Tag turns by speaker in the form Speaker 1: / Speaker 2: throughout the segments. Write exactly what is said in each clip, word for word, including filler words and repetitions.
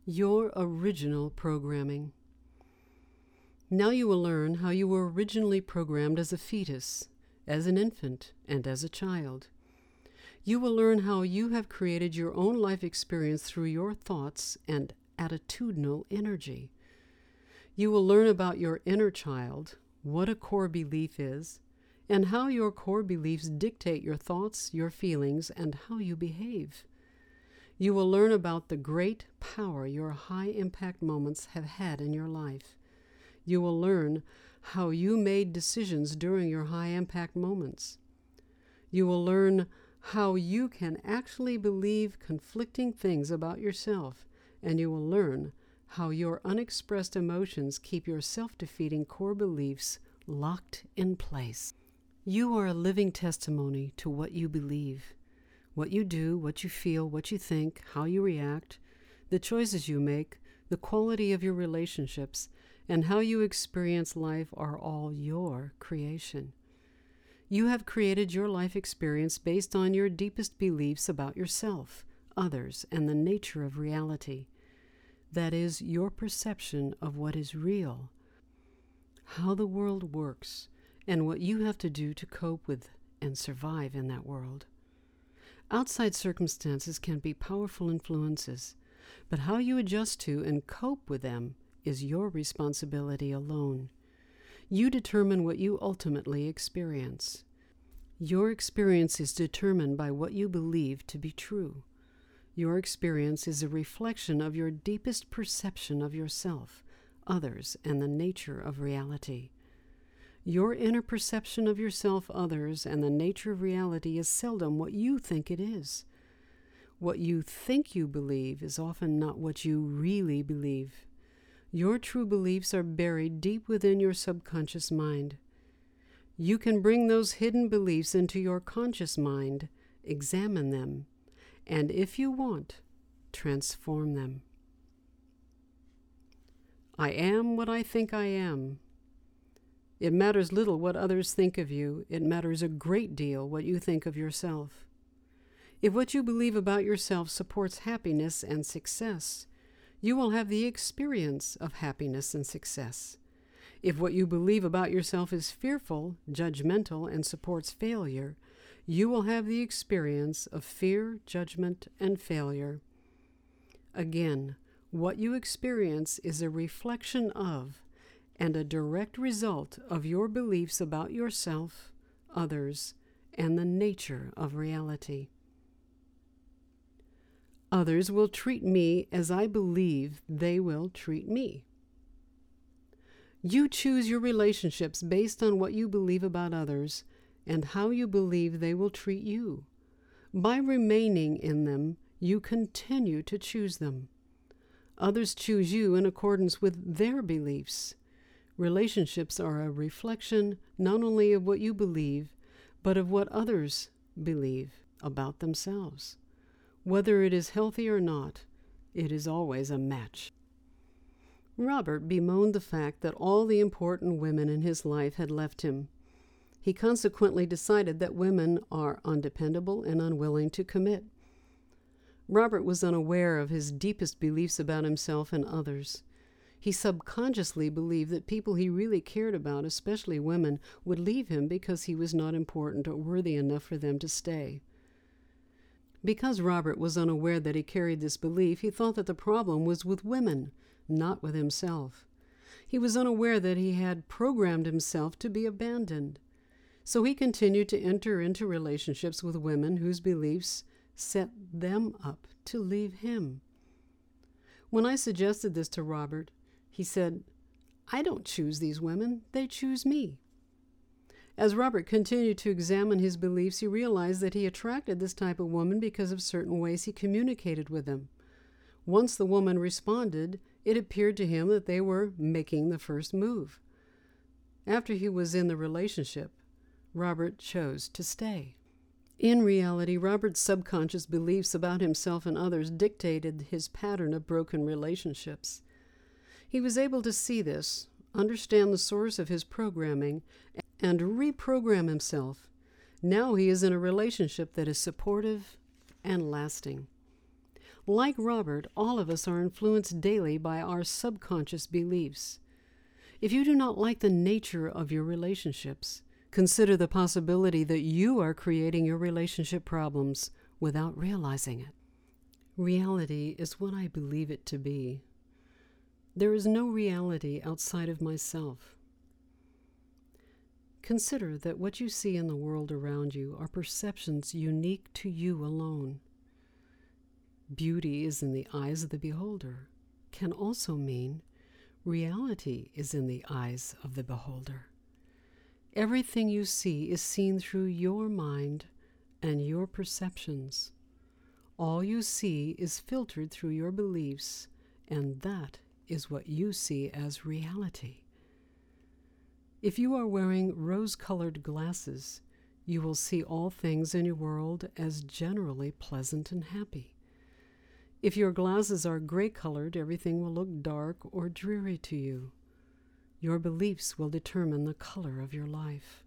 Speaker 1: Your original programming. Now you will learn how you were originally programmed as a fetus, as an infant, and as a child. You will learn how you have created your own life experience through your thoughts and attitudinal energy. You will learn about your inner child, what a core belief is, and how your core beliefs dictate your thoughts, your feelings, and how you behave. You will learn about the great power your high-impact moments have had in your life. You will learn how you made decisions during your high-impact moments. You will learn how you can actually believe conflicting things about yourself, and you will learn how your unexpressed emotions keep your self-defeating core beliefs locked in place. You are a living testimony to what you believe. What you do, what you feel, what you think, how you react, the choices you make, the quality of your relationships, and how you experience life are all your creation. You have created your life experience based on your deepest beliefs about yourself, others, and the nature of reality. That is your perception of what is real, how the world works, and what you have to do to cope with and survive in that world. Outside circumstances can be powerful influences, but how you adjust to and cope with them is your responsibility alone. You determine what you ultimately experience. Your experience is determined by what you believe to be true. Your experience is a reflection of your deepest perception of yourself, others, and the nature of reality. Your inner perception of yourself, others, and the nature of reality is seldom what you think it is. What you think you believe is often not what you really believe. Your true beliefs are buried deep within your subconscious mind. You can bring those hidden beliefs into your conscious mind, examine them, and if you want, transform them. I am what I think I am. It matters little what others think of you. It matters a great deal what you think of yourself. If what you believe about yourself supports happiness and success, you will have the experience of happiness and success. If what you believe about yourself is fearful, judgmental, and supports failure, you will have the experience of fear, judgment, and failure. Again, what you experience is a reflection of and a direct result of your beliefs about yourself, others, and the nature of reality. Others will treat me as I believe they will treat me. You choose your relationships based on what you believe about others and how you believe they will treat you. By remaining in them, you continue to choose them. Others choose you in accordance with their beliefs. Relationships are a reflection not only of what you believe, but of what others believe about themselves. Whether it is healthy or not, it is always a match. Robert bemoaned the fact that all the important women in his life had left him. He consequently decided that women are undependable and unwilling to commit. Robert was unaware of his deepest beliefs about himself and others. He subconsciously believed that people he really cared about, especially women, would leave him because he was not important or worthy enough for them to stay. Because Robert was unaware that he carried this belief, he thought that the problem was with women, not with himself. He was unaware that he had programmed himself to be abandoned. So he continued to enter into relationships with women whose beliefs set them up to leave him. When I suggested this to Robert, he said, "I don't choose these women, they choose me." As Robert continued to examine his beliefs, he realized that he attracted this type of woman because of certain ways he communicated with them. Once the woman responded, it appeared to him that they were making the first move. After he was in the relationship, Robert chose to stay. In reality, Robert's subconscious beliefs about himself and others dictated his pattern of broken relationships. He was able to see this, understand the source of his programming, and reprogram himself. Now he is in a relationship that is supportive and lasting. Like Robert, all of us are influenced daily by our subconscious beliefs. If you do not like the nature of your relationships, consider the possibility that you are creating your relationship problems without realizing it. Reality is what I believe it to be. There is no reality outside of myself. Consider that what you see in the world around you are perceptions unique to you alone. Beauty is in the eyes of the beholder can also mean reality is in the eyes of the beholder. Everything you see is seen through your mind and your perceptions. All you see is filtered through your beliefs, and that is what you see as reality. If you are wearing rose-colored glasses, you will see all things in your world as generally pleasant and happy. If your glasses are gray-colored, everything will look dark or dreary to you. Your beliefs will determine the color of your life.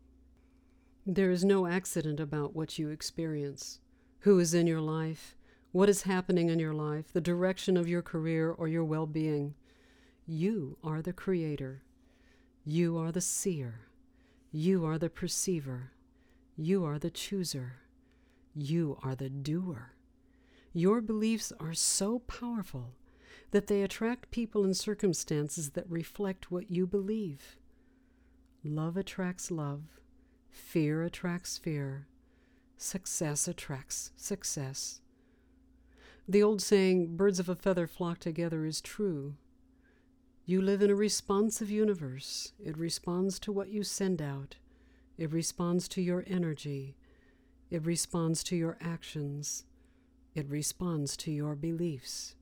Speaker 1: There is no accident about what you experience. Who is in your life, what is happening in your life, the direction of your career or your well-being. You are the creator. You are the seer. You are the perceiver. You are the chooser. You are the doer. Your beliefs are so powerful that they attract people and circumstances that reflect what you believe. Love attracts love. Fear attracts fear. Success attracts success. The old saying, birds of a feather flock together, is true. You live in a responsive universe. It responds to what you send out. It responds to your energy. It responds to your actions. It responds to your beliefs.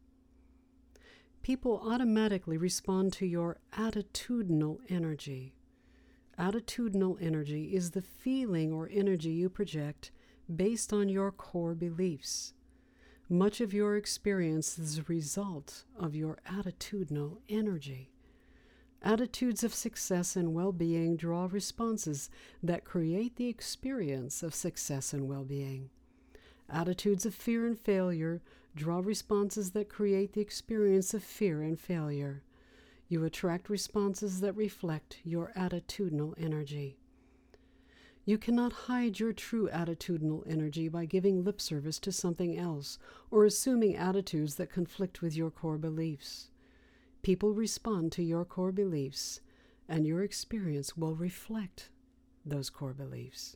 Speaker 1: People automatically respond to your attitudinal energy. Attitudinal energy is the feeling or energy you project based on your core beliefs. Much of your experience is a result of your attitudinal energy. Attitudes of success and well-being draw responses that create the experience of success and well-being. Attitudes of fear and failure draw responses that create the experience of fear and failure. You attract responses that reflect your attitudinal energy. You cannot hide your true attitudinal energy by giving lip service to something else or assuming attitudes that conflict with your core beliefs. People respond to your core beliefs, and your experience will reflect those core beliefs.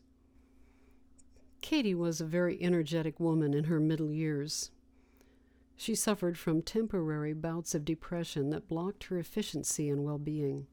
Speaker 1: Katie was a very energetic woman in her middle years. She suffered from temporary bouts of depression that blocked her efficiency and well-being.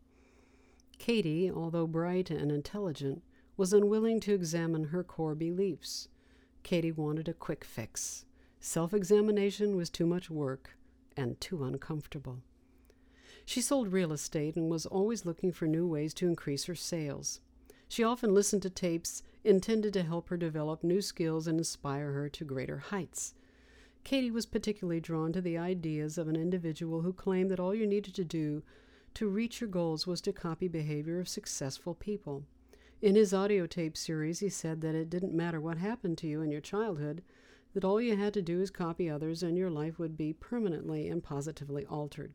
Speaker 1: Katie, although bright and intelligent, was unwilling to examine her core beliefs. Katie wanted a quick fix. Self-examination was too much work and too uncomfortable. She sold real estate and was always looking for new ways to increase her sales. She often listened to tapes intended to help her develop new skills and inspire her to greater heights. Katie was particularly drawn to the ideas of an individual who claimed that all you needed to do to reach your goals was to copy behavior of successful people. In his audio tape series, he said that it didn't matter what happened to you in your childhood, that all you had to do is copy others and your life would be permanently and positively altered.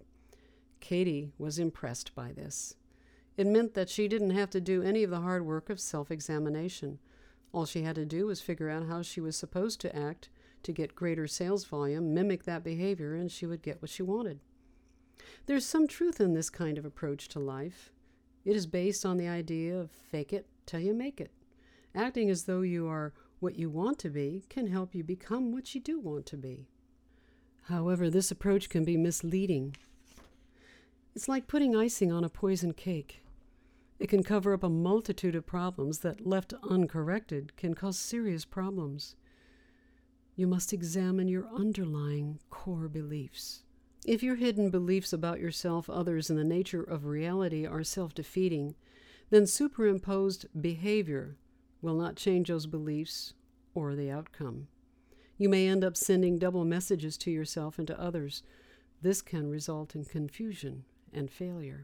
Speaker 1: Katie was impressed by this. It meant that she didn't have to do any of the hard work of self-examination. All she had to do was figure out how she was supposed to act to get greater sales volume, mimic that behavior, and she would get what she wanted. There's some truth in this kind of approach to life. It is based on the idea of fake it till you make it. Acting as though you are what you want to be can help you become what you do want to be. However, this approach can be misleading. It's like putting icing on a poison cake. It can cover up a multitude of problems that, left uncorrected, can cause serious problems. You must examine your underlying core beliefs. If your hidden beliefs about yourself, others, and the nature of reality are self-defeating, then superimposed behavior will not change those beliefs or the outcome. You may end up sending double messages to yourself and to others. This can result in confusion and failure.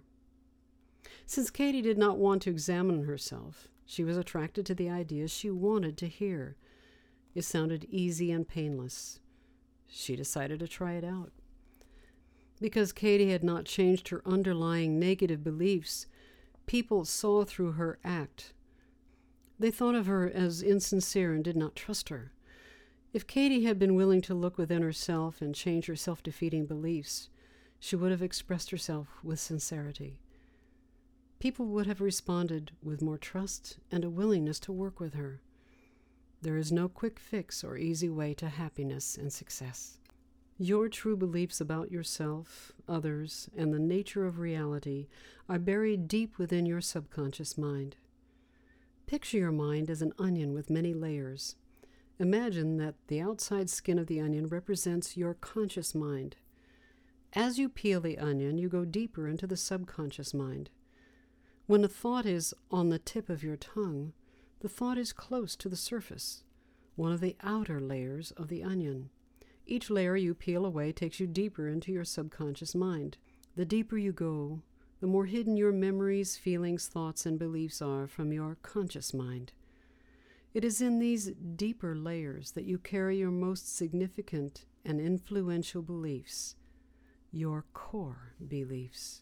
Speaker 1: Since Katie did not want to examine herself, she was attracted to the ideas she wanted to hear. It sounded easy and painless. she decided to try it out. Because Katie had not changed her underlying negative beliefs, people saw through her act. They thought of her as insincere and did not trust her. If Katie had been willing to look within herself and change her self-defeating beliefs, she would have expressed herself with sincerity. People would have responded with more trust and a willingness to work with her. There is no quick fix or easy way to happiness and success. Your true beliefs about yourself, others, and the nature of reality are buried deep within your subconscious mind. Picture your mind as an onion with many layers. Imagine that the outside skin of the onion represents your conscious mind. As you peel the onion, you go deeper into the subconscious mind. When a thought is on the tip of your tongue, the thought is close to the surface, one of the outer layers of the onion. Each layer you peel away takes you deeper into your subconscious mind. The deeper you go, the more hidden your memories, feelings, thoughts, and beliefs are from your conscious mind. It is in these deeper layers that you carry your most significant and influential beliefs, your core beliefs.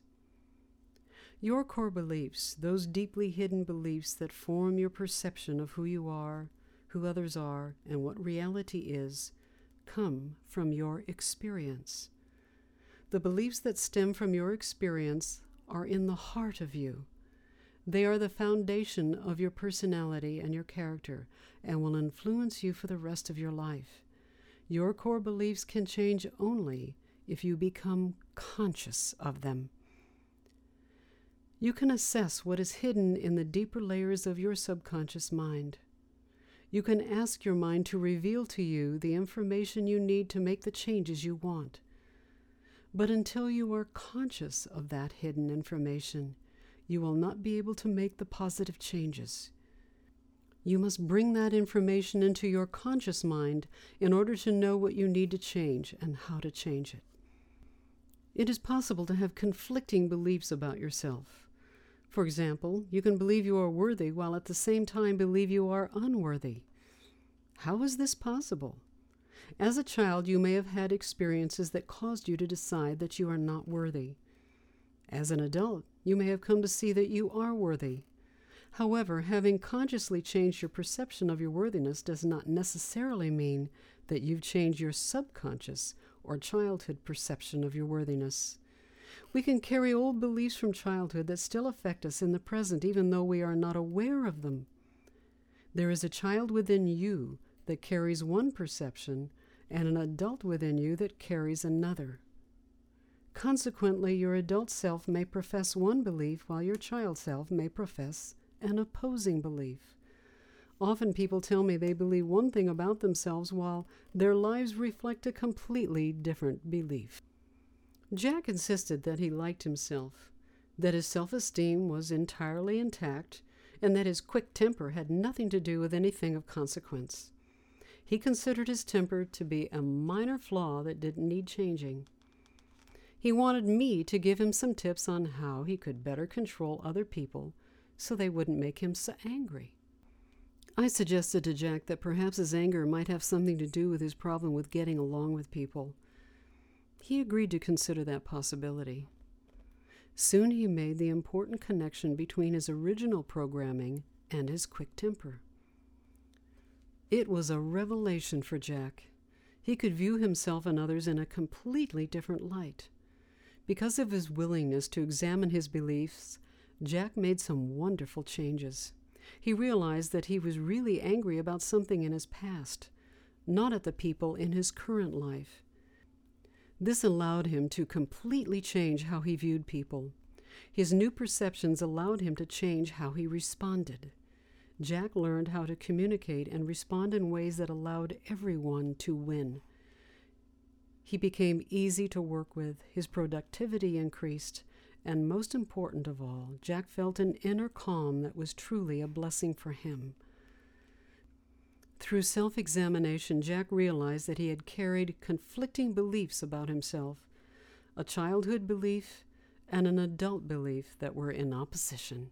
Speaker 1: Your core beliefs, those deeply hidden beliefs that form your perception of who you are, who others are, and what reality is, come from your experience. The beliefs that stem from your experience are in the heart of you. They are the foundation of your personality and your character, and will influence you for the rest of your life. Your core beliefs can change only if you become conscious of them. You can assess what is hidden in the deeper layers of your subconscious mind. You can ask your mind to reveal to you the information you need to make the changes you want. But until you are conscious of that hidden information, you will not be able to make the positive changes. You must bring that information into your conscious mind in order to know what you need to change and how to change it. It is possible to have conflicting beliefs about yourself. For example, you can believe you are worthy while at the same time believe you are unworthy. How is this possible? As a child, you may have had experiences that caused you to decide that you are not worthy. As an adult, you may have come to see that you are worthy. However, having consciously changed your perception of your worthiness does not necessarily mean that you've changed your subconscious or childhood perception of your worthiness. We can carry old beliefs from childhood that still affect us in the present, even though we are not aware of them. There is a child within you that carries one perception and an adult within you that carries another. Consequently, your adult self may profess one belief while your child self may profess an opposing belief. Often people tell me they believe one thing about themselves while their lives reflect a completely different belief. Jack insisted that he liked himself, that his self-esteem was entirely intact, and that his quick temper had nothing to do with anything of consequence. He considered his temper to be a minor flaw that didn't need changing. He wanted me to give him some tips on how he could better control other people so they wouldn't make him so angry. I suggested to Jack that perhaps his anger might have something to do with his problem with getting along with people. He agreed to consider that possibility. Soon he made the important connection between his original programming and his quick temper. It was a revelation for Jack. He could view himself and others in a completely different light. Because of his willingness to examine his beliefs, Jack made some wonderful changes. He realized that he was really angry about something in his past, not at the people in his current life. This allowed him to completely change how he viewed people. His new perceptions allowed him to change how he responded. Jack learned how to communicate and respond in ways that allowed everyone to win. He became easy to work with, his productivity increased, and most important of all, Jack felt an inner calm that was truly a blessing for him. Through self-examination, Jack realized that he had carried conflicting beliefs about himself, a childhood belief and an adult belief that were in opposition.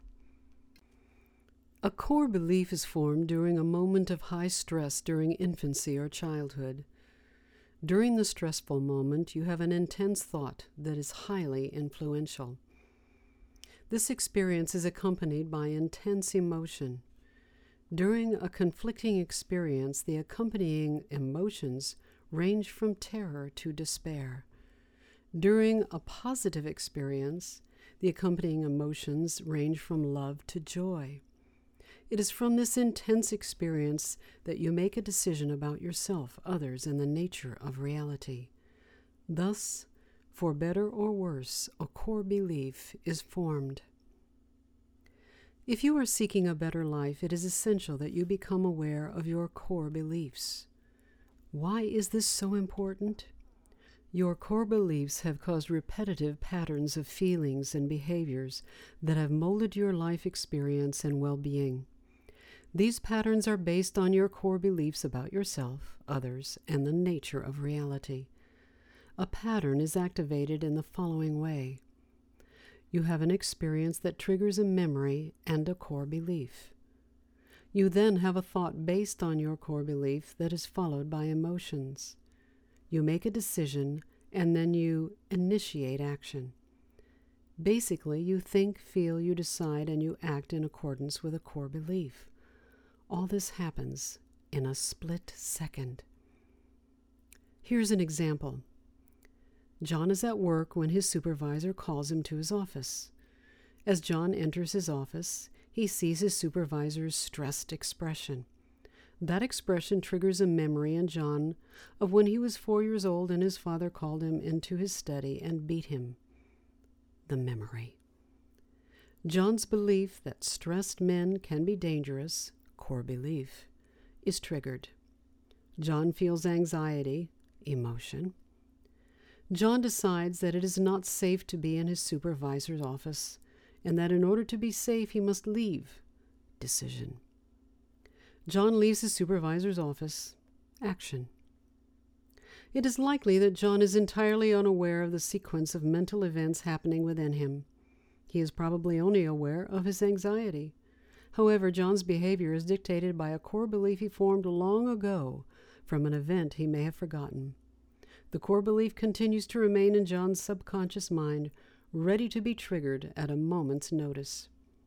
Speaker 1: A core belief is formed during a moment of high stress during infancy or childhood. During the stressful moment, you have an intense thought that is highly influential. This experience is accompanied by intense emotion. During a conflicting experience, the accompanying emotions range from terror to despair. During a positive experience, the accompanying emotions range from love to joy. It is from this intense experience that you make a decision about yourself, others, and the nature of reality. Thus, for better or worse, a core belief is formed. If you are seeking a better life, it is essential that you become aware of your core beliefs. Why is this so important? Your core beliefs have caused repetitive patterns of feelings and behaviors that have molded your life experience and well-being. These patterns are based on your core beliefs about yourself, others, and the nature of reality. A pattern is activated in the following way. You have an experience that triggers a memory and a core belief. You then have a thought based on your core belief that is followed by emotions. You make a decision, and then you initiate action. Basically, you think, feel, you decide, and you act in accordance with a core belief. All this happens in a split second. Here's an example. John is at work when his supervisor calls him to his office. As John enters his office, he sees his supervisor's stressed expression. That expression triggers a memory in John of when he was four years old and his father called him into his study and beat him. The memory. John's belief that stressed men can be dangerous, core belief, is triggered. John feels anxiety, emotion. John decides that it is not safe to be in his supervisor's office, and that in order to be safe he must leave. Decision. John leaves his supervisor's office. Action. It is likely that John is entirely unaware of the sequence of mental events happening within him. He is probably only aware of his anxiety. However, John's behavior is dictated by a core belief he formed long ago from an event he may have forgotten. The core belief continues to remain in John's subconscious mind, ready to be triggered at a moment's notice.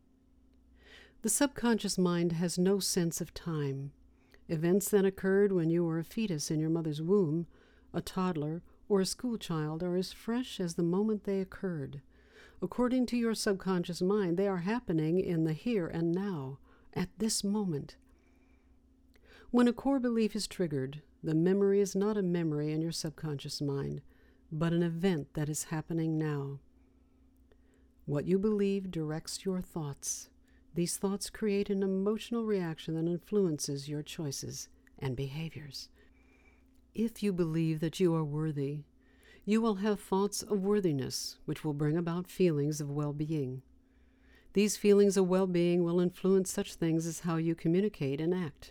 Speaker 1: The subconscious mind has no sense of time. Events that occurred when you were a fetus in your mother's womb, a toddler, or a school child are as fresh as the moment they occurred. According to your subconscious mind, they are happening in the here and now, at this moment. When a core belief is triggered, the memory is not a memory in your subconscious mind, but an event that is happening now. What you believe directs your thoughts. These thoughts create an emotional reaction that influences your choices and behaviors. If you believe that you are worthy, you will have thoughts of worthiness, which will bring about feelings of well-being. These feelings of well-being will influence such things as how you communicate and act.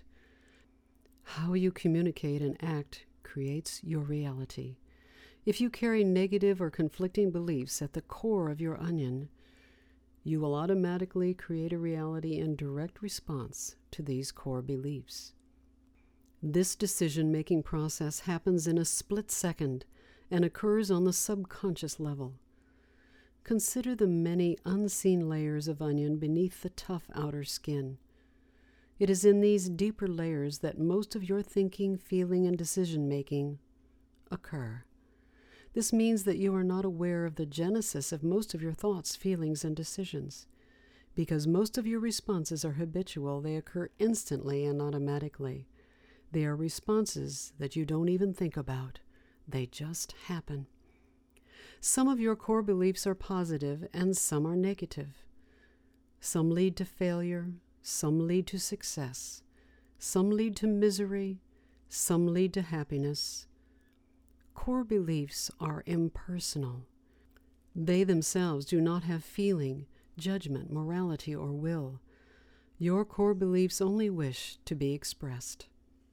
Speaker 1: How you communicate and act creates your reality. If you carry negative or conflicting beliefs at the core of your onion, you will automatically create a reality in direct response to these core beliefs. This decision-making process happens in a split second and occurs on the subconscious level. Consider the many unseen layers of onion beneath the tough outer skin. It is in these deeper layers that most of your thinking, feeling, and decision-making occur. This means that you are not aware of the genesis of most of your thoughts, feelings, and decisions. Because most of your responses are habitual, they occur instantly and automatically. They are responses that you don't even think about. They just happen. Some of your core beliefs are positive and some are negative. Some lead to failure, some lead to success, some lead to misery, some lead to happiness. Core beliefs are impersonal. They themselves do not have feeling, judgment, morality, or will. Your core beliefs only wish to be expressed.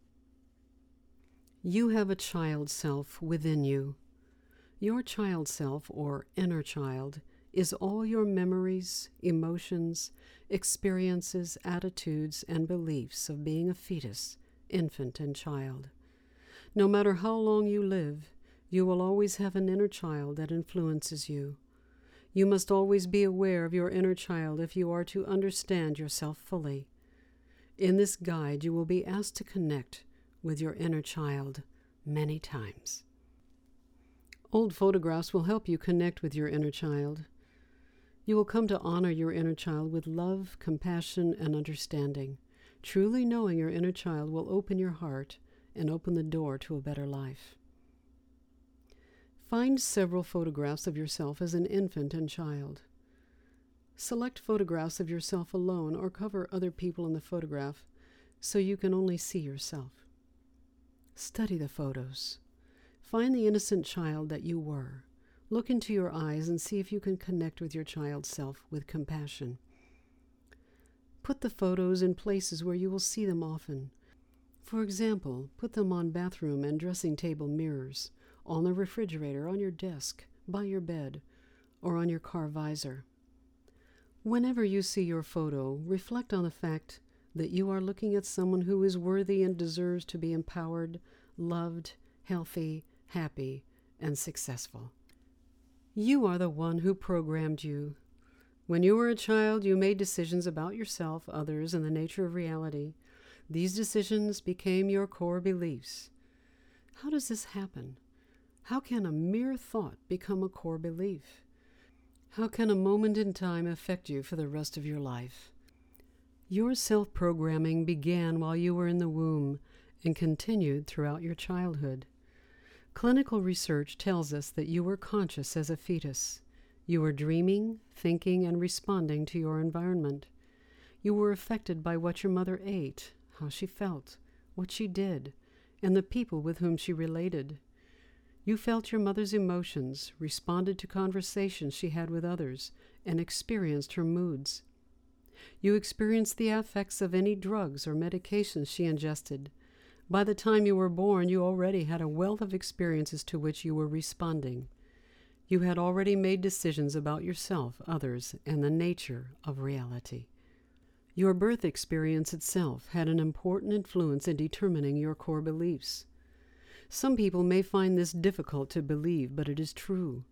Speaker 1: You have a child self within you. Your child self, or inner child, is all your memories, emotions, experiences, attitudes, and beliefs of being a fetus, infant, and child. No matter how long you live, you will always have an inner child that influences you. You must always be aware of your inner child if you are to understand yourself fully. In this guide, you will be asked to connect with your inner child many times. Old photographs will help you connect with your inner child. You will come to honor your inner child with love, compassion, and understanding. Truly knowing your inner child will open your heart and open the door to a better life. Find several photographs of yourself as an infant and child. Select photographs of yourself alone or cover other people in the photograph so you can only see yourself. Study the photos. Find the innocent child that you were. Look into your eyes and see if you can connect with your child self with compassion. Put the photos in places where you will see them often. For example, put them on bathroom and dressing table mirrors, on the refrigerator, on your desk, by your bed, or on your car visor. Whenever you see your photo, reflect on the fact that you are looking at someone who is worthy and deserves to be empowered, loved, healthy, happy, and successful. You are the one who programmed you. When you were a child, you made decisions about yourself, others, and the nature of reality. These decisions became your core beliefs. How does this happen? How can a mere thought become a core belief? How can a moment in time affect you for the rest of your life? Your self-programming began while you were in the womb and continued throughout your childhood. Clinical research tells us that you were conscious as a fetus. You were dreaming, thinking, and responding to your environment. You were affected by what your mother ate, how she felt, what she did, and the people with whom she related. You felt your mother's emotions, responded to conversations she had with others, and experienced her moods. You experienced the effects of any drugs or medications she ingested. By the time you were born, you already had a wealth of experiences to which you were responding. You had already made decisions about yourself, others, and the nature of reality. Your birth experience itself had an important influence in determining your core beliefs. Some people may find this difficult to believe, but it is true.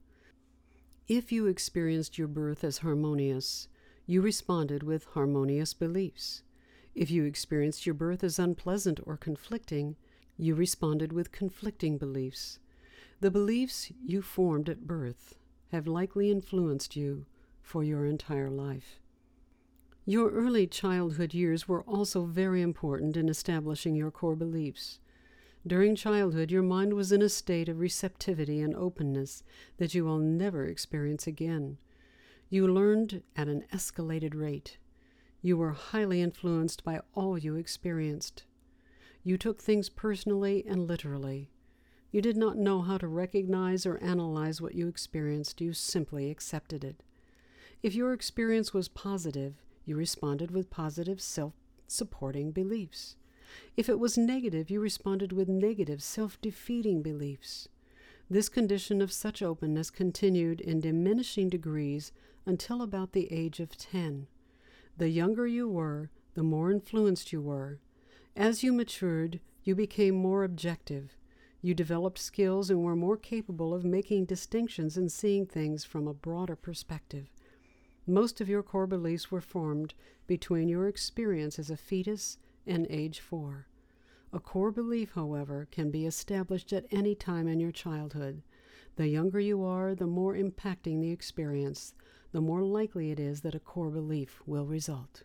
Speaker 1: If you experienced your birth as harmonious, you responded with harmonious beliefs. If you experienced your birth as unpleasant or conflicting, you responded with conflicting beliefs. The beliefs you formed at birth have likely influenced you for your entire life. Your early childhood years were also very important in establishing your core beliefs. During childhood, your mind was in a state of receptivity and openness that you will never experience again. You learned at an escalated rate. You were highly influenced by all you experienced. You took things personally and literally. You did not know how to recognize or analyze what you experienced. You simply accepted it. If your experience was positive, you responded with positive self-supporting beliefs. If it was negative, you responded with negative, self-defeating beliefs. This condition of such openness continued in diminishing degrees until about the age of ten. The younger you were, the more influenced you were. As you matured, you became more objective. You developed skills and were more capable of making distinctions and seeing things from a broader perspective. Most of your core beliefs were formed between your experience as a fetus and age four. A core belief, however, can be established at any time in your childhood. The younger you are, the more impacting the experience, the more likely it is that a core belief will result.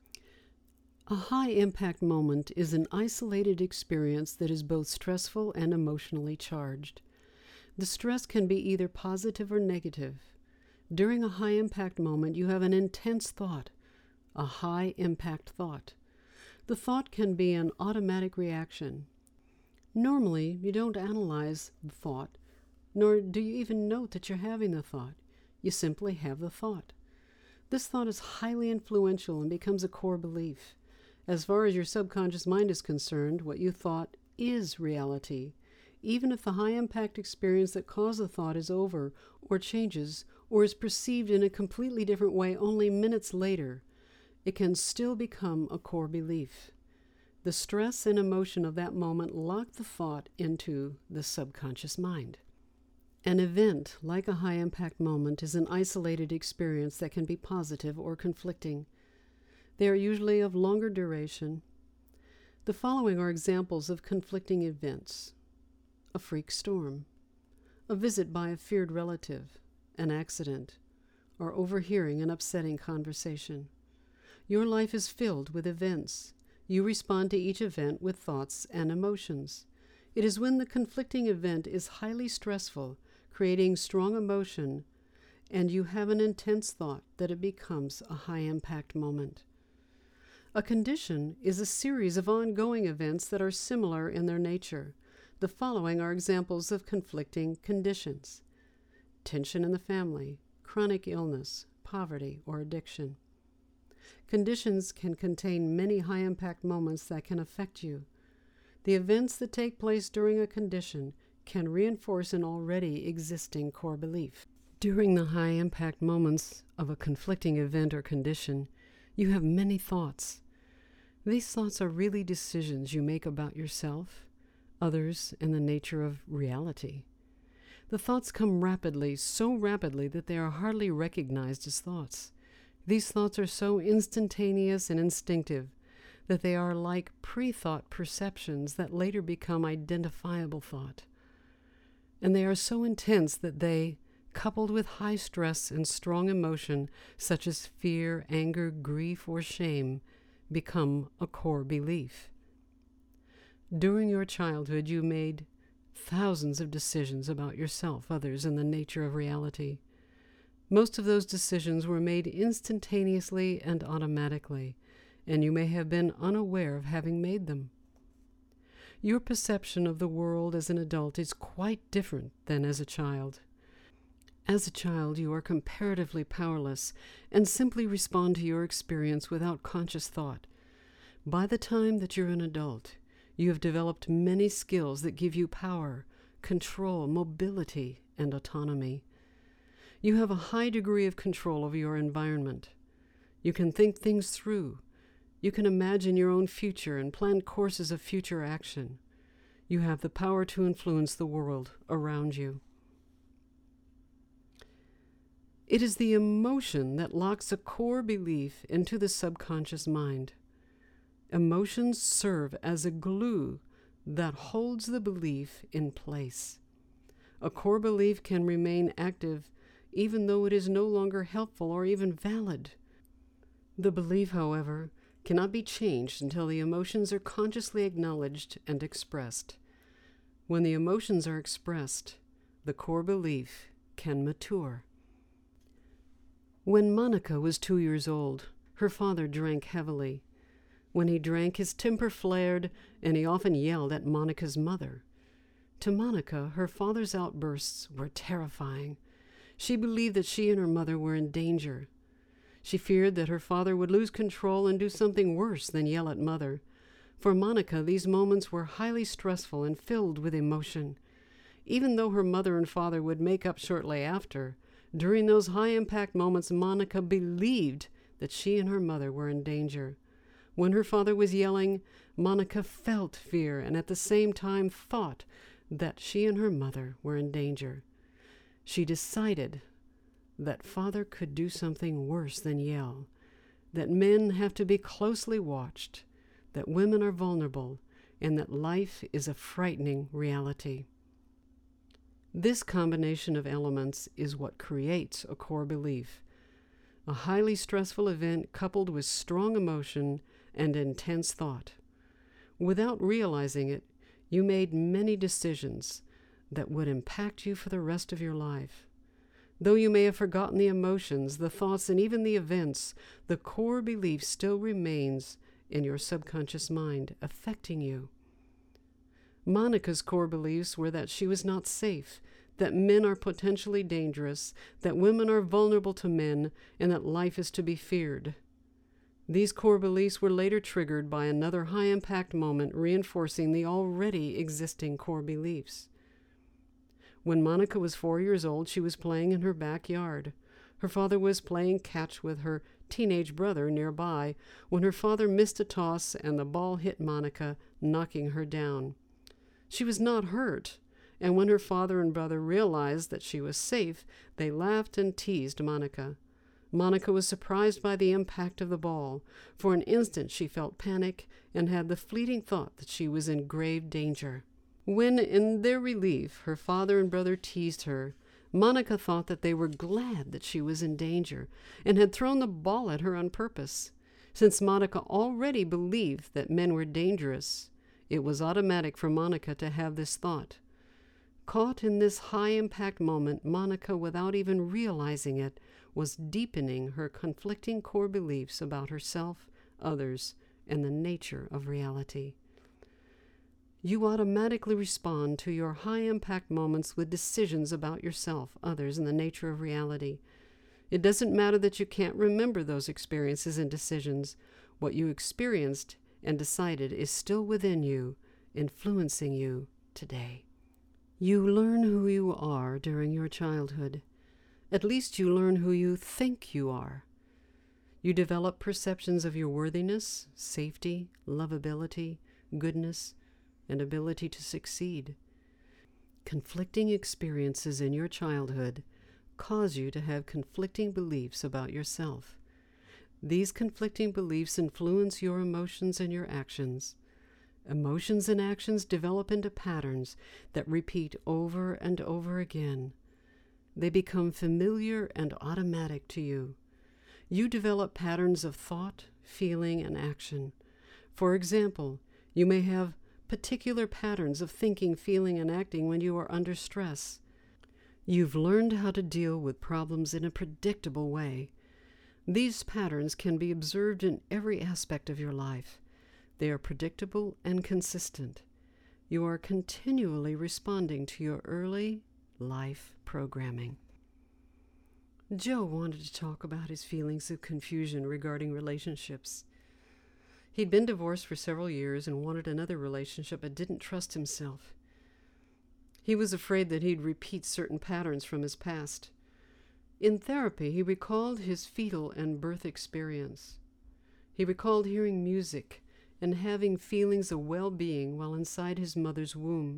Speaker 1: A high-impact moment is an isolated experience that is both stressful and emotionally charged. The stress can be either positive or negative. During a high-impact moment, you have an intense thought, a high-impact thought. The thought can be an automatic reaction. Normally, you don't analyze the thought, nor do you even note that you're having the thought. You simply have the thought. This thought is highly influential and becomes a core belief. As far as your subconscious mind is concerned, what you thought is reality. Even if the high-impact experience that caused the thought is over, or changes, or is perceived in a completely different way only minutes later, it can still become a core belief. The stress and emotion of that moment lock the thought into the subconscious mind. An event, like a high-impact moment, is an isolated experience that can be positive or conflicting. They are usually of longer duration. The following are examples of conflicting events: a freak storm, a visit by a feared relative, an accident, or overhearing an upsetting conversation. Your life is filled with events. You respond to each event with thoughts and emotions. It is when the conflicting event is highly stressful, creating strong emotion, and you have an intense thought, that it becomes a high-impact moment. A condition is a series of ongoing events that are similar in their nature. The following are examples of conflicting conditions: tension in the family, chronic illness, poverty, or addiction. Conditions can contain many high-impact moments that can affect you. The events that take place during a condition can reinforce an already existing core belief. During the high-impact moments of a conflicting event or condition, you have many thoughts. These thoughts are really decisions you make about yourself, others, and the nature of reality. The thoughts come rapidly, so rapidly that they are hardly recognized as thoughts. These thoughts are so instantaneous and instinctive that they are like pre-thought perceptions that later become identifiable thought. And they are so intense that they, coupled with high stress and strong emotion such as fear, anger, grief, or shame, become a core belief. During your childhood, you made thousands of decisions about yourself, others, and the nature of reality. Most of those decisions were made instantaneously and automatically, and you may have been unaware of having made them. Your perception of the world as an adult is quite different than as a child. As a child, you are comparatively powerless and simply respond to your experience without conscious thought. By the time that you're an adult, you have developed many skills that give you power, control, mobility, and autonomy. You have a high degree of control over your environment. You can think things through. You can imagine your own future and plan courses of future action. You have the power to influence the world around you. It is the emotion that locks a core belief into the subconscious mind. Emotions serve as a glue that holds the belief in place. A core belief can remain active even though it is no longer helpful or even valid. The belief, however, cannot be changed until the emotions are consciously acknowledged and expressed. When the emotions are expressed, the core belief can mature. When Monica was two years old, her father drank heavily. When he drank, his temper flared, and he often yelled at Monica's mother. To Monica, her father's outbursts were terrifying. She believed that she and her mother were in danger. She feared that her father would lose control and do something worse than yell at mother. For Monica, these moments were highly stressful and filled with emotion. Even though her mother and father would make up shortly after, during those high-impact moments, Monica believed that she and her mother were in danger. When her father was yelling, Monica felt fear and at the same time thought that she and her mother were in danger. She decided that father could do something worse than yell, that men have to be closely watched, that women are vulnerable, and that life is a frightening reality. This combination of elements is what creates a core belief. A highly stressful event coupled with strong emotion and intense thought. Without realizing it, you made many decisions that would impact you for the rest of your life. Though you may have forgotten the emotions, the thoughts, and even the events, the core belief still remains in your subconscious mind, affecting you. Monica's core beliefs were that she was not safe, that men are potentially dangerous, that women are vulnerable to men, and that life is to be feared. These core beliefs were later triggered by another high-impact moment, reinforcing the already existing core beliefs. When Monica was four years old, she was playing in her backyard. Her father was playing catch with her teenage brother nearby when her father missed a toss and the ball hit Monica, knocking her down. She was not hurt, and when her father and brother realized that she was safe, they laughed and teased Monica. Monica was surprised by the impact of the ball. For an instant she felt panic and had the fleeting thought that she was in grave danger. When, in their relief, her father and brother teased her, Monica thought that they were glad that she was in danger and had thrown the ball at her on purpose. Since Monica already believed that men were dangerous, it was automatic for Monica to have this thought. Caught in this high-impact moment, Monica, without even realizing it, was deepening her conflicting core beliefs about herself, others, and the nature of reality. You automatically respond to your high-impact moments with decisions about yourself, others, and the nature of reality. It doesn't matter that you can't remember those experiences and decisions. What you experienced and decided is still within you, influencing you today. You learn who you are during your childhood. At least you learn who you think you are. You develop perceptions of your worthiness, safety, lovability, goodness, and ability to succeed. Conflicting experiences in your childhood cause you to have conflicting beliefs about yourself. These conflicting beliefs influence your emotions and your actions. Emotions and actions develop into patterns that repeat over and over again. They become familiar and automatic to you. You develop patterns of thought, feeling, and action. For example, you may have particular patterns of thinking, feeling, and acting when you are under stress. You've learned how to deal with problems in a predictable way. These patterns can be observed in every aspect of your life. They are predictable and consistent. You are continually responding to your early life programming. Joe wanted to talk about his feelings of confusion regarding relationships. He'd been divorced for several years and wanted another relationship but didn't trust himself. He was afraid that he'd repeat certain patterns from his past. In therapy, he recalled his fetal and birth experience. He recalled hearing music and having feelings of well-being while inside his mother's womb.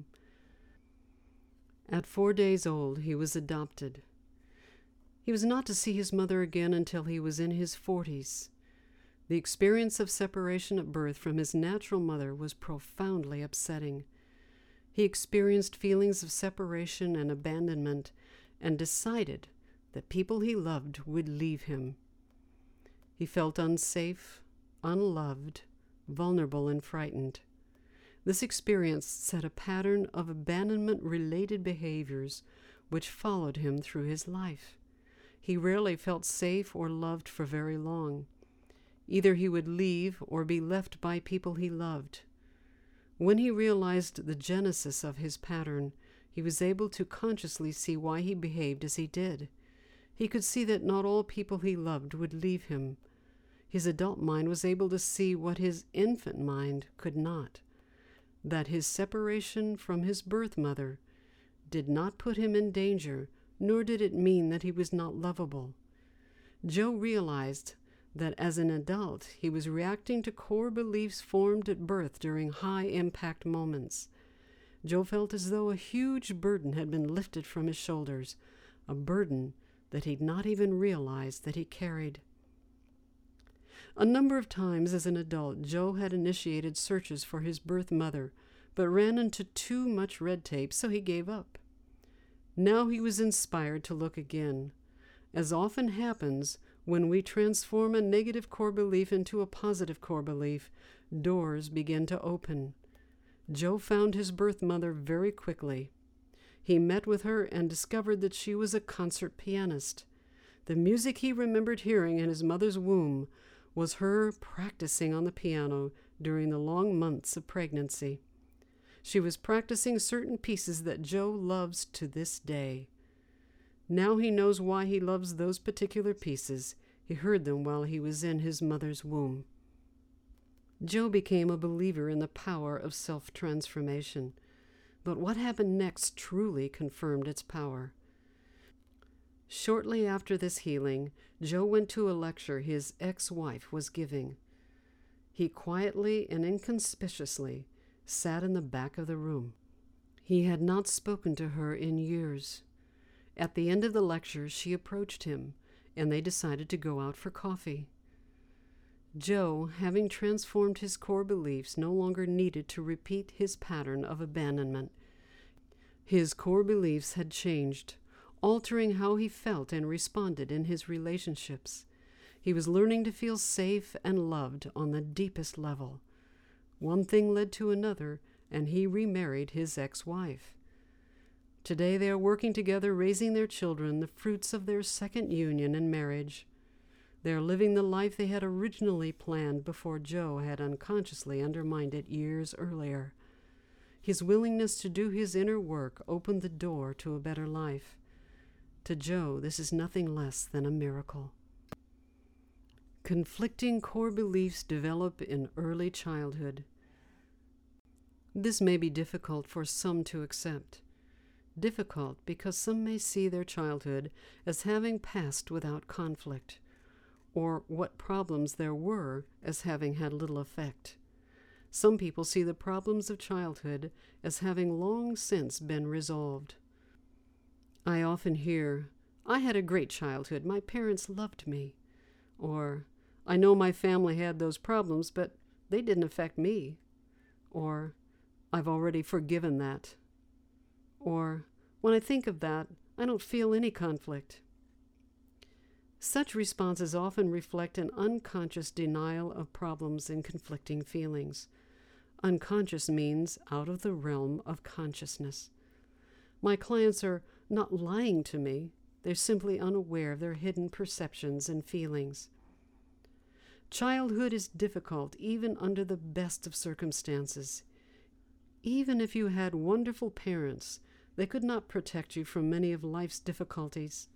Speaker 1: At four days old, he was adopted. He was not to see his mother again until he was in his forties. The experience of separation at birth from his natural mother was profoundly upsetting. He experienced feelings of separation and abandonment and decided that people he loved would leave him. He felt unsafe, unloved, vulnerable, and frightened. This experience set a pattern of abandonment-related behaviors which followed him through his life. He rarely felt safe or loved for very long. Either he would leave or be left by people he loved. When he realized the genesis of his pattern, he was able to consciously see why he behaved as he did. He could see that not all people he loved would leave him. His adult mind was able to see what his infant mind could not, that his separation from his birth mother did not put him in danger, nor did it mean that he was not lovable. Joe realized that as an adult, he was reacting to core beliefs formed at birth during high-impact moments. Joe felt as though a huge burden had been lifted from his shoulders, a burden that he'd not even realized that he carried. A number of times as an adult, Joe had initiated searches for his birth mother, but ran into too much red tape, so he gave up. Now he was inspired to look again. As often happens, when we transform a negative core belief into a positive core belief, doors begin to open. Joe found his birth mother very quickly. He met with her and discovered that she was a concert pianist. The music he remembered hearing in his mother's womb was her practicing on the piano during the long months of pregnancy. She was practicing certain pieces that Joe loves to this day. Now he knows why he loves those particular pieces. He heard them while he was in his mother's womb. Joe became a believer in the power of self-transformation. But what happened next truly confirmed its power. Shortly after this healing, Joe went to a lecture his ex-wife was giving. He quietly and inconspicuously sat in the back of the room. He had not spoken to her in years. At the end of the lecture, she approached him, and they decided to go out for coffee. Joe, having transformed his core beliefs, no longer needed to repeat his pattern of abandonment. His core beliefs had changed, altering how he felt and responded in his relationships. He was learning to feel safe and loved on the deepest level. One thing led to another, and he remarried his ex-wife. Today they are working together, raising their children, the fruits of their second union and marriage. They are living the life they had originally planned before Joe had unconsciously undermined it years earlier. His willingness to do his inner work opened the door to a better life. To Joe, this is nothing less than a miracle. Conflicting core beliefs develop in early childhood. This may be difficult for some to accept. Difficult because some may see their childhood as having passed without conflict, or what problems there were as having had little effect. Some people see the problems of childhood as having long since been resolved. I often hear, "I had a great childhood, my parents loved me," or "I know my family had those problems, but they didn't affect me," or "I've already forgiven that," or "When I think of that, I don't feel any conflict." Such responses often reflect an unconscious denial of problems and conflicting feelings. Unconscious means out of the realm of consciousness. My clients are not lying to me, they're simply unaware of their hidden perceptions and feelings. Childhood is difficult even under the best of circumstances. Even if you had wonderful parents, they could not protect you from many of life's difficulties.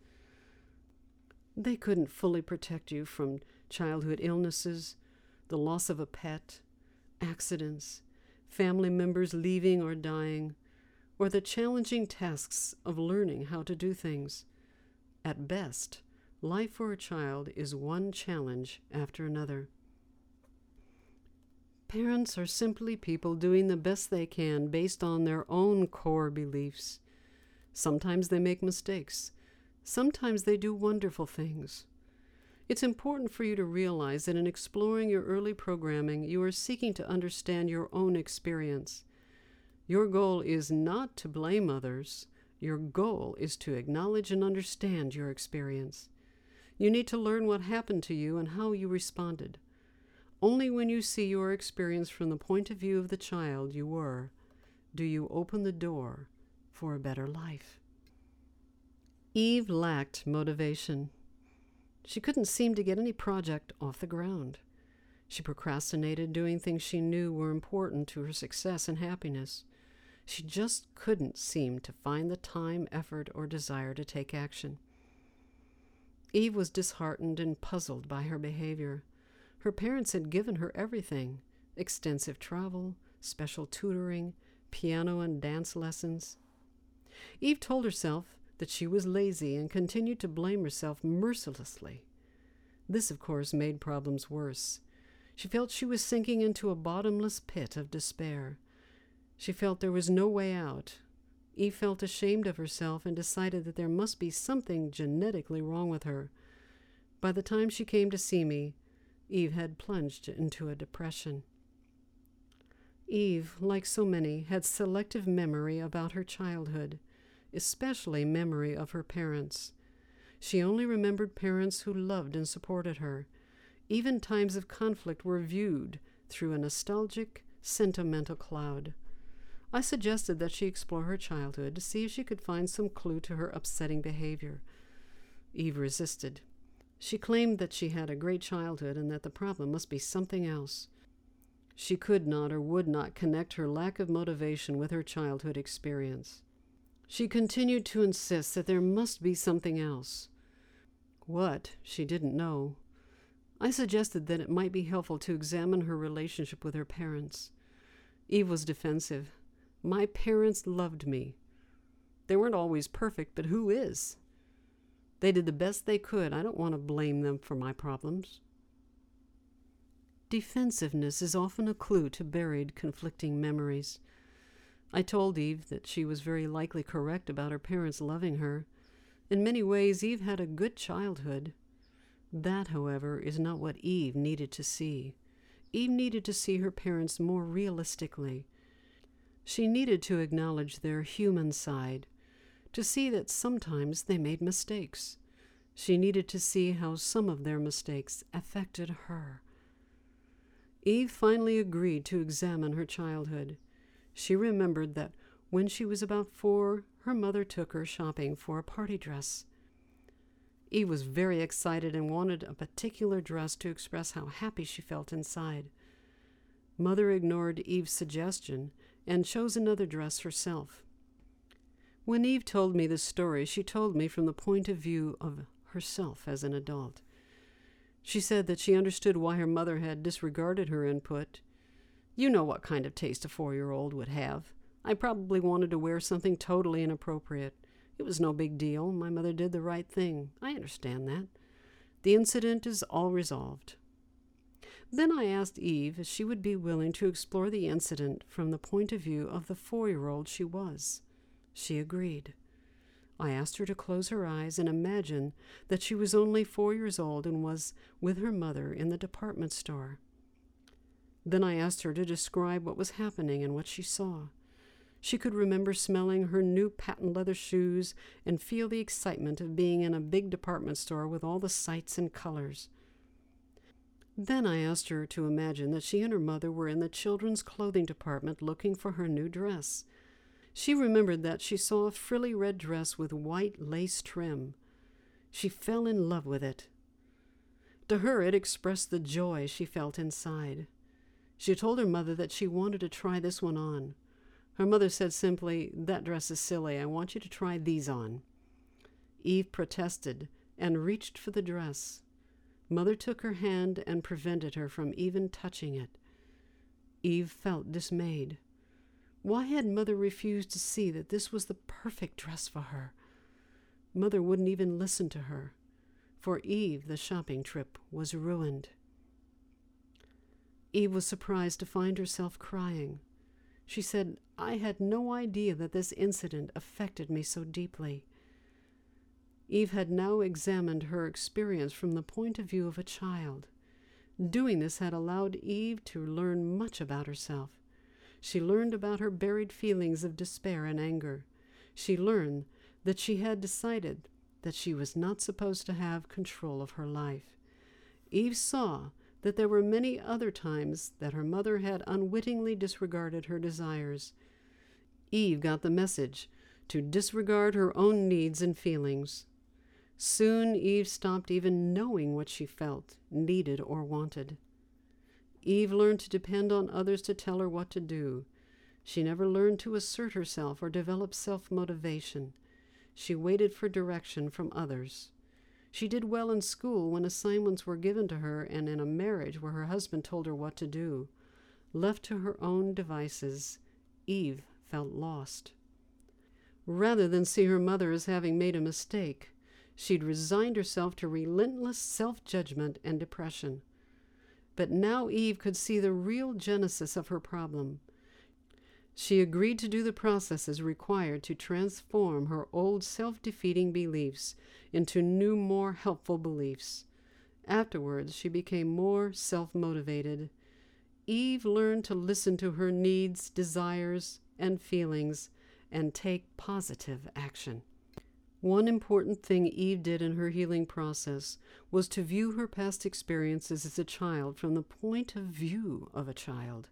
Speaker 1: They couldn't fully protect you from childhood illnesses, the loss of a pet, accidents, family members leaving or dying, or the challenging tasks of learning how to do things. At best, life for a child is one challenge after another. Parents are simply people doing the best they can based on their own core beliefs. Sometimes they make mistakes. Sometimes they do wonderful things. It's important for you to realize that in exploring your early programming, you are seeking to understand your own experience. Your goal is not to blame others. Your goal is to acknowledge and understand your experience. You need to learn what happened to you and how you responded. Only when you see your experience from the point of view of the child you were, do you open the door for a better life. Eve lacked motivation. She couldn't seem to get any project off the ground. She procrastinated doing things she knew were important to her success and happiness. She just couldn't seem to find the time, effort, or desire to take action. Eve was disheartened and puzzled by her behavior. Her parents had given her everything: extensive travel, special tutoring, piano and dance lessons. Eve told herself that she was lazy and continued to blame herself mercilessly. This, of course, made problems worse. She felt she was sinking into a bottomless pit of despair. She felt there was no way out. Eve felt ashamed of herself and decided that there must be something genetically wrong with her. By the time she came to see me, Eve had plunged into a depression. Eve, like so many, had selective memory about her childhood, especially memory of her parents. She only remembered parents who loved and supported her. Even times of conflict were viewed through a nostalgic, sentimental cloud. I suggested that she explore her childhood to see if she could find some clue to her upsetting behavior. Eve resisted. She claimed that she had a great childhood and that the problem must be something else. She could not or would not connect her lack of motivation with her childhood experience. She continued to insist that there must be something else. What, she didn't know. I suggested that it might be helpful to examine her relationship with her parents. Eve was defensive. My parents loved me. They weren't always perfect, but who is? They did the best they could. I don't want to blame them for my problems. Defensiveness is often a clue to buried, conflicting memories. I told Eve that she was very likely correct about her parents loving her. In many ways, Eve had a good childhood. That, however, is not what Eve needed to see. Eve needed to see her parents more realistically. She needed to acknowledge their human side, to see that sometimes they made mistakes. She needed to see how some of their mistakes affected her. Eve finally agreed to examine her childhood. She remembered that when she was about four, her mother took her shopping for a party dress. Eve was very excited and wanted a particular dress to express how happy she felt inside. Mother ignored Eve's suggestion and chose another dress herself. When Eve told me this story, she told me from the point of view of herself as an adult. She said that she understood why her mother had disregarded her input. You know what kind of taste a four-year-old would have. I probably wanted to wear something totally inappropriate. It was no big deal. My mother did the right thing. I understand that. The incident is all resolved. Then I asked Eve if she would be willing to explore the incident from the point of view of the four-year-old she was. She agreed. I asked her to close her eyes and imagine that she was only four years old and was with her mother in the department store. Then I asked her to describe what was happening and what she saw. She could remember smelling her new patent leather shoes and feel the excitement of being in a big department store with all the sights and colors. Then I asked her to imagine that she and her mother were in the children's clothing department looking for her new dress. She remembered that she saw a frilly red dress with white lace trim. She fell in love with it. To her, it expressed the joy she felt inside. She told her mother that she wanted to try this one on. Her mother said simply, "That dress is silly. I want you to try these on." Eve protested and reached for the dress. Mother took her hand and prevented her from even touching it. Eve felt dismayed. Why had Mother refused to see that this was the perfect dress for her? Mother wouldn't even listen to her. For Eve, the shopping trip was ruined. Eve was surprised to find herself crying. She said, "I had no idea that this incident affected me so deeply." Eve had now examined her experience from the point of view of a child. Doing this had allowed Eve to learn much about herself. She learned about her buried feelings of despair and anger. She learned that she had decided that she was not supposed to have control of her life. Eve saw that there were many other times that her mother had unwittingly disregarded her desires. Eve got the message to disregard her own needs and feelings. Soon Eve stopped even knowing what she felt, needed, or wanted. Eve learned to depend on others to tell her what to do. She never learned to assert herself or develop self-motivation. She waited for direction from others. She did well in school when assignments were given to her and in a marriage where her husband told her what to do. Left to her own devices, Eve felt lost. Rather than see her mother as having made a mistake, she'd resigned herself to relentless self-judgment and depression. But now Eve could see the real genesis of her problem. She agreed to do the processes required to transform her old self-defeating beliefs into new, more helpful beliefs. Afterwards, she became more self-motivated. Eve learned to listen to her needs, desires, and feelings and take positive action. One important thing Eve did in her healing process was to view her past experiences as a child from the point of view of a child.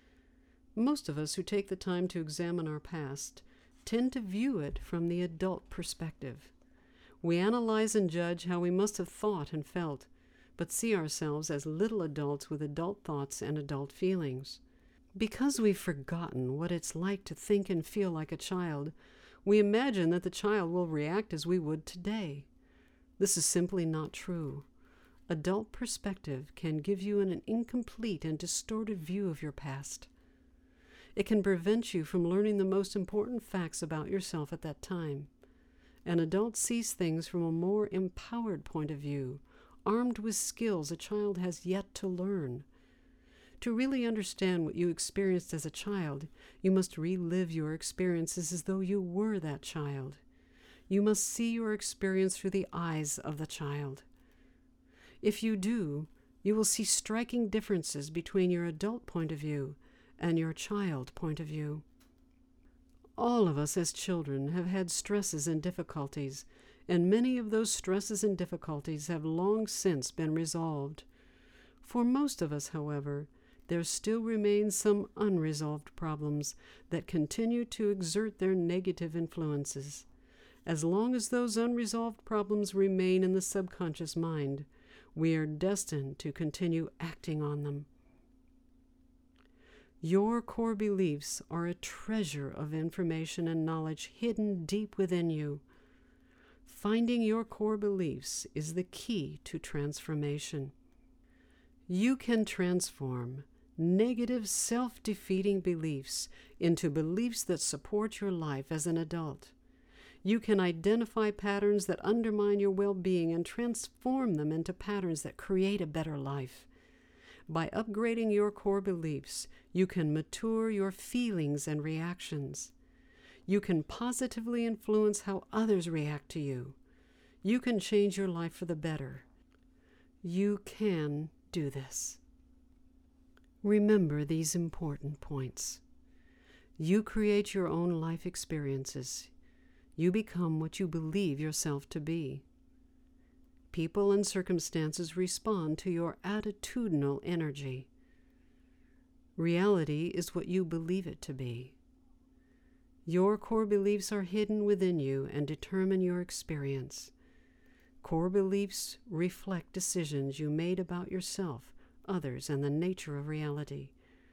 Speaker 1: Most of us who take the time to examine our past tend to view it from the adult perspective. We analyze and judge how we must have thought and felt, but see ourselves as little adults with adult thoughts and adult feelings. Because we've forgotten what it's like to think and feel like a child, we imagine that the child will react as we would today. This is simply not true. Adult perspective can give you an incomplete and distorted view of your past. It can prevent you from learning the most important facts about yourself at that time. An adult sees things from a more empowered point of view, armed with skills a child has yet to learn. To really understand what you experienced as a child, you must relive your experiences as though you were that child. You must see your experience through the eyes of the child. If you do, you will see striking differences between your adult point of view and your child point of view. All of us as children have had stresses and difficulties, and many of those stresses and difficulties have long since been resolved. For most of us, however, there still remain some unresolved problems that continue to exert their negative influences. As long as those unresolved problems remain in the subconscious mind, we are destined to continue acting on them. Your core beliefs are a treasure of information and knowledge hidden deep within you. Finding your core beliefs is the key to transformation. You can transform negative, self-defeating beliefs into beliefs that support your life as an adult. You can identify patterns that undermine your well-being and transform them into patterns that create a better life. By upgrading your core beliefs, you can mature your feelings and reactions. You can positively influence how others react to you. You can change your life for the better. You can do this. Remember these important points. You create your own life experiences. You become what you believe yourself to be. People and circumstances respond to your attitudinal energy. Reality is what you believe it to be. Your core beliefs are hidden within you and determine your experience. Core beliefs reflect decisions you made about yourself, others, and the nature of reality.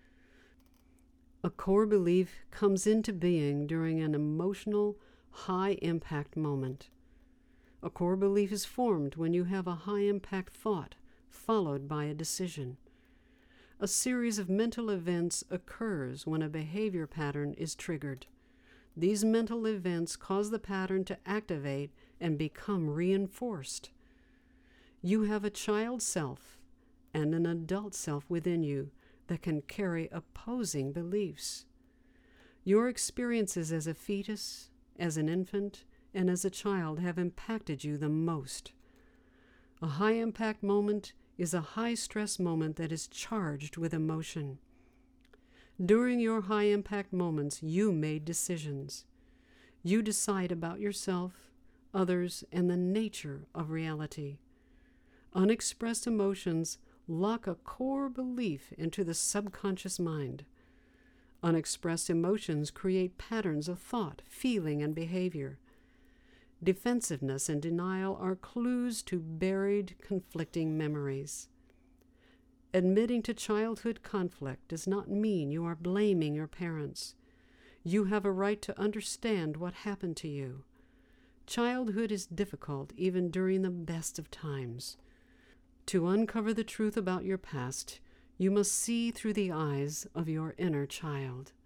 Speaker 1: A core belief comes into being during an emotional, high-impact moment. A core belief is formed when you have a high-impact thought, followed by a decision. A series of mental events occurs when a behavior pattern is triggered. These mental events cause the pattern to activate and become reinforced. You have a child self and an adult self within you that can carry opposing beliefs. Your experiences as a fetus, as an infant, and as a child have impacted you the most. A high-impact moment is a high-stress moment that is charged with emotion. During your high-impact moments, you made decisions. You decide about yourself, others, and the nature of reality. Unexpressed emotions lock a core belief into the subconscious mind. Unexpressed emotions create patterns of thought, feeling, and behavior. Defensiveness and denial are clues to buried, conflicting memories. Admitting to childhood conflict does not mean you are blaming your parents. You have a right to understand what happened to you. Childhood is difficult even during the best of times. To uncover the truth about your past, you must see through the eyes of your inner child.